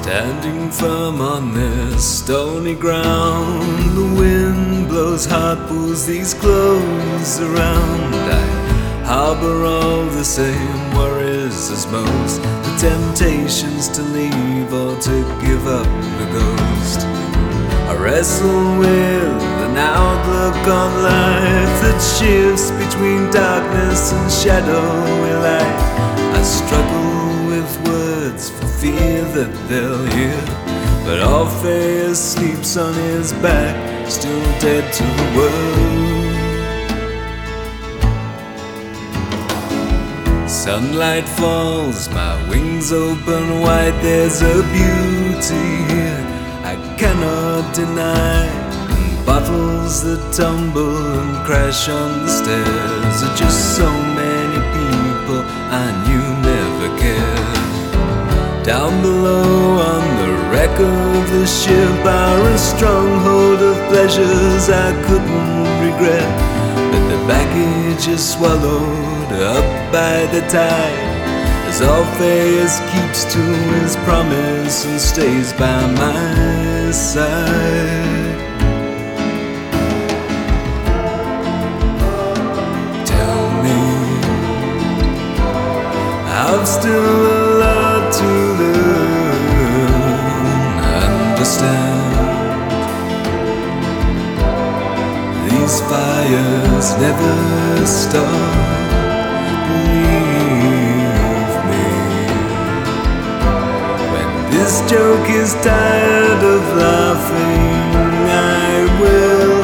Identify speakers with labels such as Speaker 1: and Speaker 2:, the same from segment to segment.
Speaker 1: Standing firm on this stony ground, the wind blows hot, pulls these clothes around. I harbor all the same worries as most, the temptations to leave or to give up the ghost. I wrestle with an outlook on life that shifts between darkness and shadowy light. I struggle with words for fear that they'll hear, but Orpheus sleeps on his back, still dead to the world. Sunlight falls, my wings open wide. There's a beauty here I cannot deny. And bottles that tumble and crash on the stairs are just so many people I knew never cared. Down below on the wreck of the ship are a stronghold of pleasures I couldn't regret, but the baggage is swallowed up by the tide, as Orpheus keeps to his promise and stays by my side. Tell me, I've still a lot to learn, understand. These fires never stop. This joke is tired of laughing, I will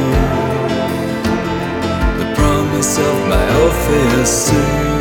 Speaker 1: hear the promise of my Orpheus sing.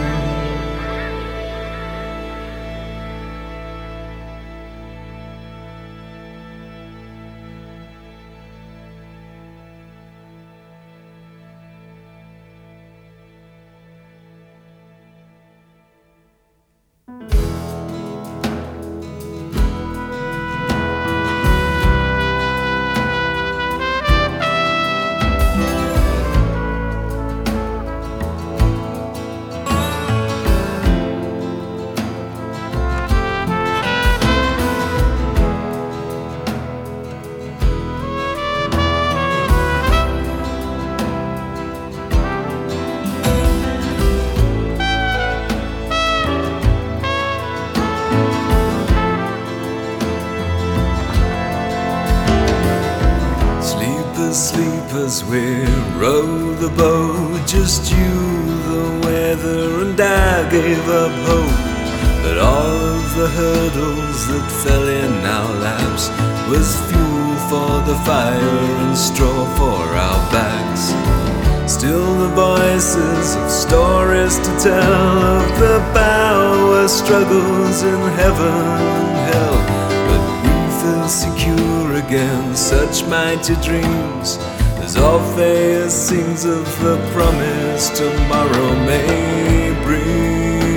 Speaker 1: Sleepers, we row the boat, just you, the weather, and I gave up hope. But all of the hurdles that fell in our laps was fuel for the fire and straw for our backs. Still the voices of stories to tell of the power struggles in heaven and hell, but we feel secure against such mighty dreams, as Orpheus sings of the promise tomorrow may bring.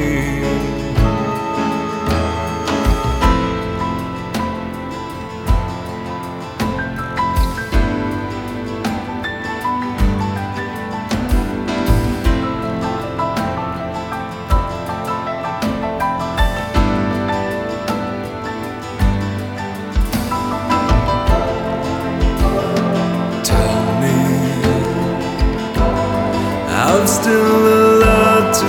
Speaker 1: I've still a lot to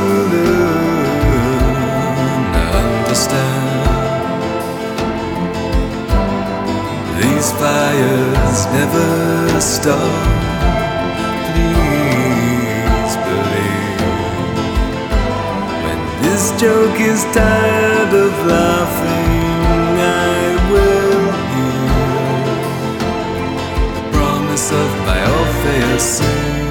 Speaker 1: learn, understand. These fires never stop. Please believe, when this joke is tired of laughing, I will hear the promise of my Orpheus sing.